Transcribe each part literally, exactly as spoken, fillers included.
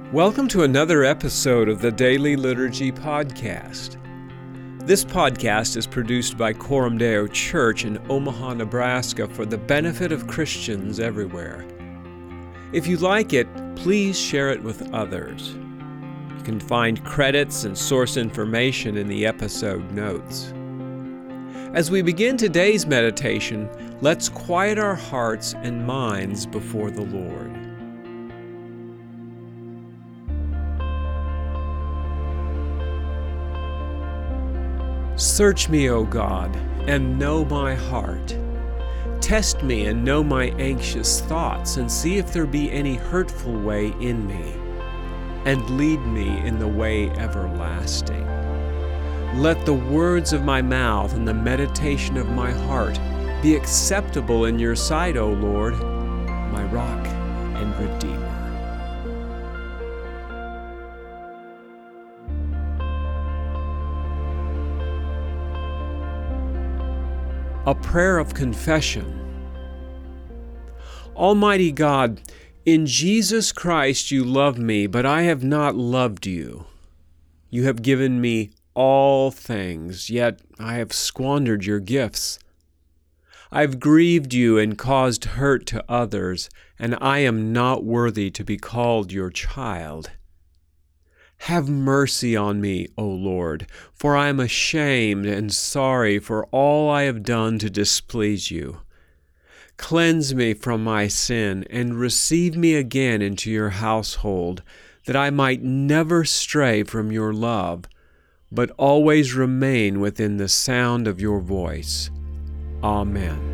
Welcome to another episode of the Daily Liturgy Podcast. This podcast is produced by Coram Deo Church in Omaha, Nebraska for the benefit of Christians everywhere. If you like it, please share it with others. You can find credits and source information in the episode notes. As we begin today's meditation, let's quiet our hearts and minds before the Lord. Search me, O God, and know my heart. Test me and know my anxious thoughts, and see if there be any hurtful way in me, and lead me in the way everlasting. Let the words of my mouth and the meditation of my heart be acceptable in your sight, O Lord, my rock and redeemer. A prayer of confession. Almighty God, in Jesus Christ you love me, but I have not loved you. You have given me all things, yet I have squandered your gifts. I've grieved you and caused hurt to others, and I am not worthy to be called your child. Have mercy on me, O Lord, for I am ashamed and sorry for all I have done to displease you. Cleanse me from my sin and receive me again into your household, that I might never stray from your love, but always remain within the sound of your voice. Amen.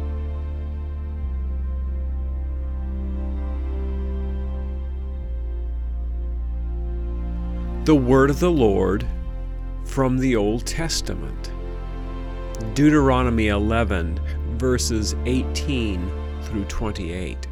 The Word of the Lord from the Old Testament. Deuteronomy eleven, verses eighteen through twenty-eight.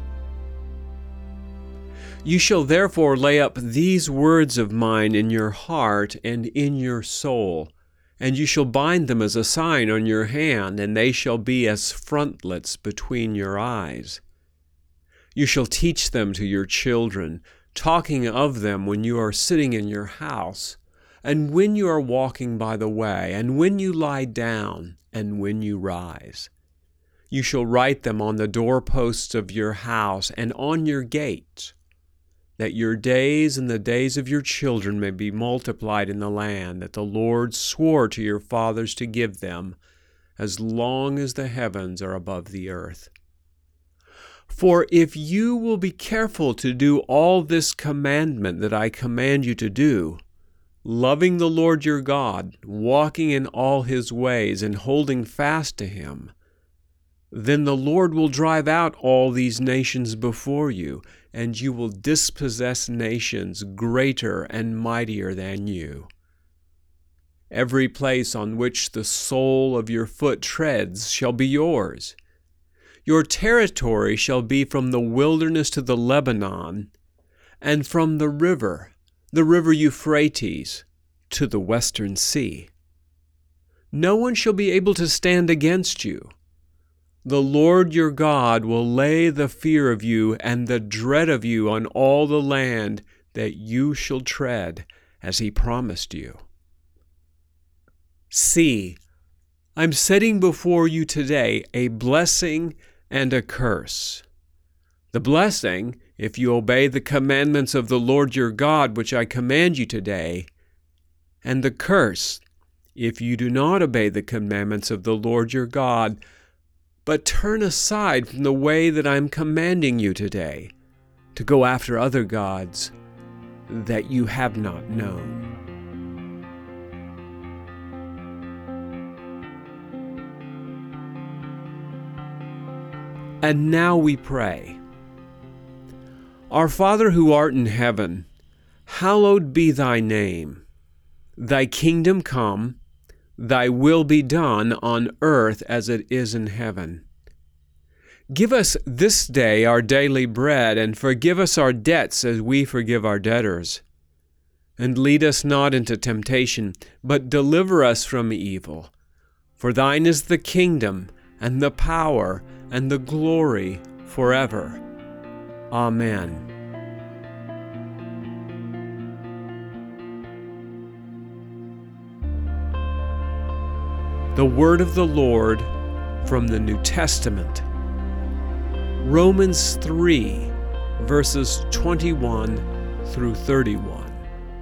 You shall therefore lay up these words of mine in your heart and in your soul, and you shall bind them as a sign on your hand, and they shall be as frontlets between your eyes. You shall teach them to your children, talking of them when you are sitting in your house, and when you are walking by the way, and when you lie down, and when you rise. You shall write them on the doorposts of your house and on your gates, that your days and the days of your children may be multiplied in the land that the Lord swore to your fathers to give them, as long as the heavens are above the earth. For if you will be careful to do all this commandment that I command you to do, loving the Lord your God, walking in all his ways, and holding fast to him, then the Lord will drive out all these nations before you, and you will dispossess nations greater and mightier than you. Every place on which the sole of your foot treads shall be yours. Your territory shall be from the wilderness to the Lebanon, and from the river, the river Euphrates, to the western sea. No one shall be able to stand against you. The Lord your God will lay the fear of you and the dread of you on all the land that you shall tread, as he promised you. See, I'm setting before you today a blessing and a curse. The blessing, if you obey the commandments of the Lord your God, which I command you today, and the curse, if you do not obey the commandments of the Lord your God, but turn aside from the way that I am commanding you today, to go after other gods that you have not known. And now we pray. Our Father who art in heaven, hallowed be thy name. Thy kingdom come, thy will be done on earth as it is in heaven. Give us this day our daily bread, and forgive us our debts as we forgive our debtors. And lead us not into temptation, but deliver us from evil. For thine is the kingdom, and the power, and the glory forever. Amen. The word of the Lord from the New Testament. Romans three, verses twenty-one through thirty-one.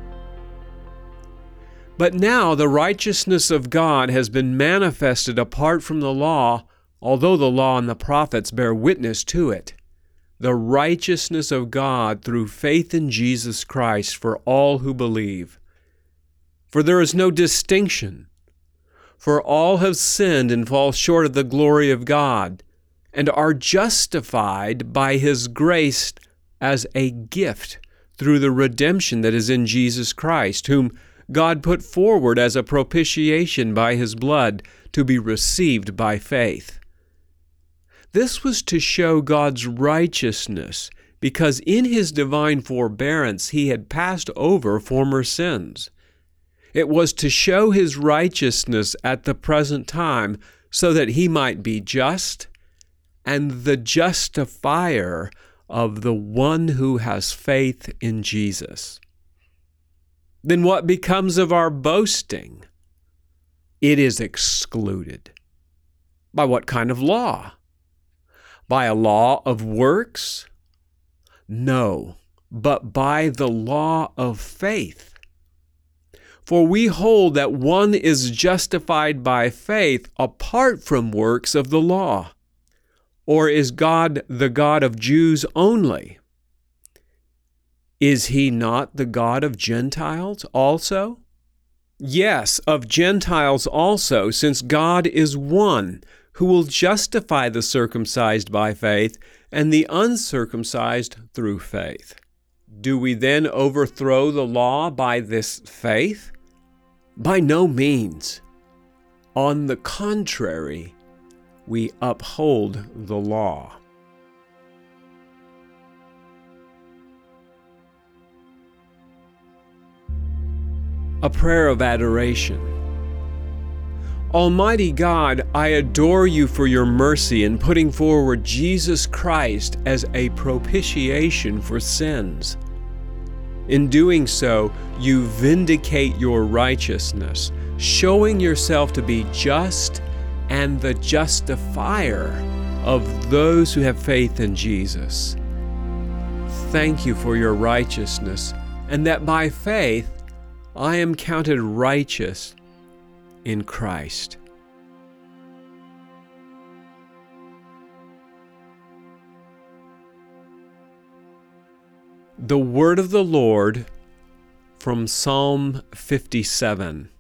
But now the righteousness of God has been manifested apart from the law, although the law and the prophets bear witness to it. The righteousness of God through faith in Jesus Christ for all who believe. For there is no distinction. For all have sinned and fall short of the glory of God, and are justified by His grace as a gift through the redemption that is in Jesus Christ, whom God put forward as a propitiation by His blood to be received by faith. This was to show God's righteousness, because in His divine forbearance He had passed over former sins. It was to show His righteousness at the present time, so that He might be just and the justifier of the one who has faith in Jesus. Then what becomes of our boasting? It is excluded. By what kind of law? By a law of works? No, but by the law of faith. For we hold that one is justified by faith apart from works of the law. Or is God the God of Jews only? Is He not the God of Gentiles also? Yes, of Gentiles also, since God is one, who will justify the circumcised by faith and the uncircumcised through faith. Do we then overthrow the law by this faith? By no means. On the contrary, we uphold the law. A prayer of adoration. Almighty God, I adore You for Your mercy in putting forward Jesus Christ as a propitiation for sins. In doing so, You vindicate Your righteousness, showing Yourself to be just and the justifier of those who have faith in Jesus. Thank You for Your righteousness, and that by faith I am counted righteous in Christ. The word of the Lord from Psalm fifty-seven.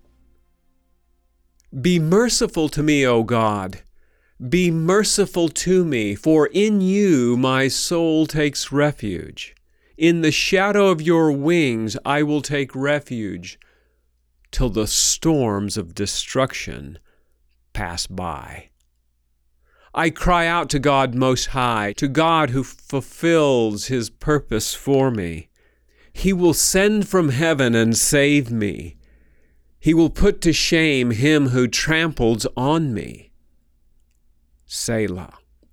Be merciful to me, O God. Be merciful to me, for in You my soul takes refuge. In the shadow of Your wings I will take refuge till the storms of destruction pass by. I cry out to God Most High, to God who fulfills His purpose for me. He will send from heaven and save me. He will put to shame him who tramples on me. Selah.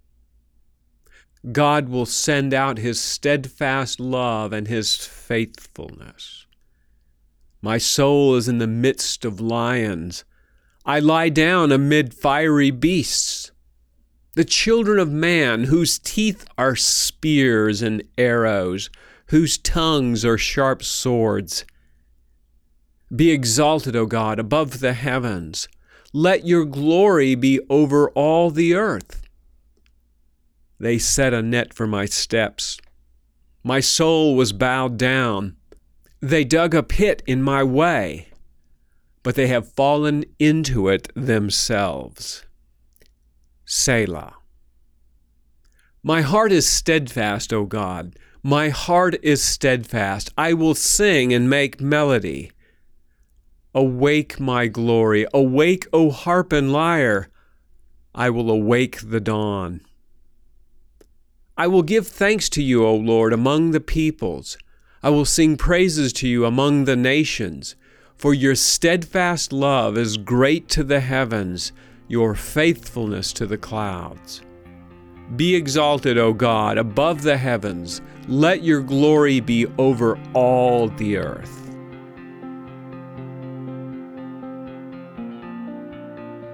God will send out His steadfast love and His faithfulness. My soul is in the midst of lions. I lie down amid fiery beasts. The children of man, whose teeth are spears and arrows, whose tongues are sharp swords. Be exalted, O God, above the heavens. Let Your glory be over all the earth. They set a net for my steps. My soul was bowed down. They dug a pit in my way, but they have fallen into it themselves. Selah. My heart is steadfast, O God. My heart is steadfast. I will sing and make melody. Awake, my glory. Awake, O harp and lyre. I will awake the dawn. I will give thanks to You, O Lord, among the peoples. I will sing praises to You among the nations. For Your steadfast love is great to the heavens, Your faithfulness to the clouds. Be exalted, O God, above the heavens. Let Your glory be over all the earth.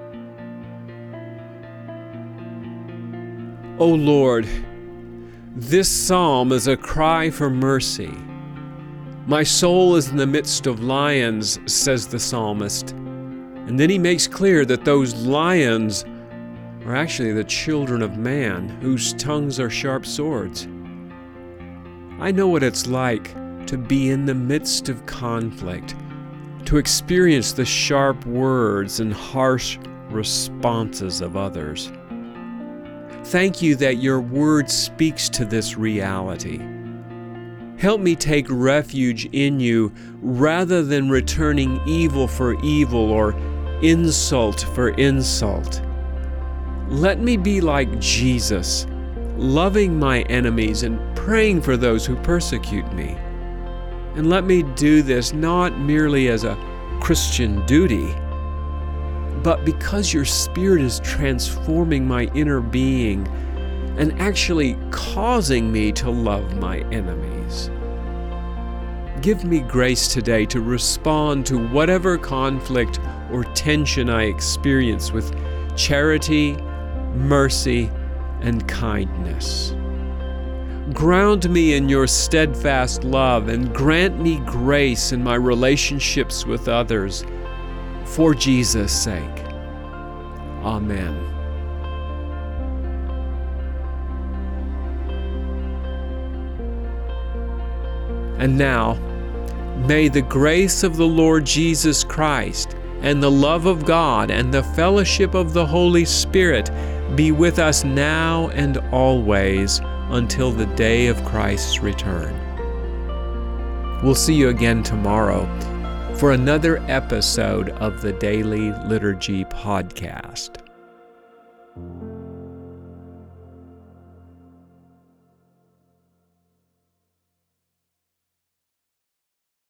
O Lord, this psalm is a cry for mercy. My soul is in the midst of lions, says the psalmist. And then he makes clear that those lions are actually the children of man, whose tongues are sharp swords. I know what it's like to be in the midst of conflict, to experience the sharp words and harsh responses of others. Thank you that your word speaks to this reality. Help me take refuge in you rather than returning evil for evil or insult for insult. Let me be like Jesus, loving my enemies and praying for those who persecute me. And let me do this not merely as a Christian duty, but because your Spirit is transforming my inner being and actually causing me to love my enemies. Give me grace today to respond to whatever conflict or tension I experience with charity, mercy, and kindness. Ground me in your steadfast love and grant me grace in my relationships with others, for Jesus' sake. Amen. And now, may the grace of the Lord Jesus Christ and the love of God and the fellowship of the Holy Spirit be with us now and always until the day of Christ's return. We'll see you again tomorrow for another episode of the Daily Liturgy Podcast.